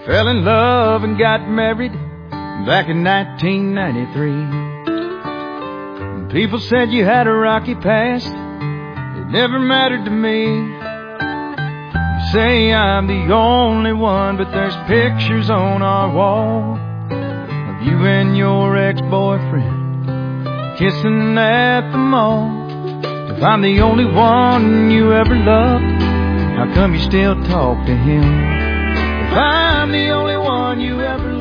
Fell in love and got married back in 1993. People said you had a rocky past. It never mattered to me. You say I'm the only one, but there's pictures on our wall of you and your ex-boyfriend kissing at the mall. If I'm the only one you ever loved, how come you still talk to him? If I'm the only one you ever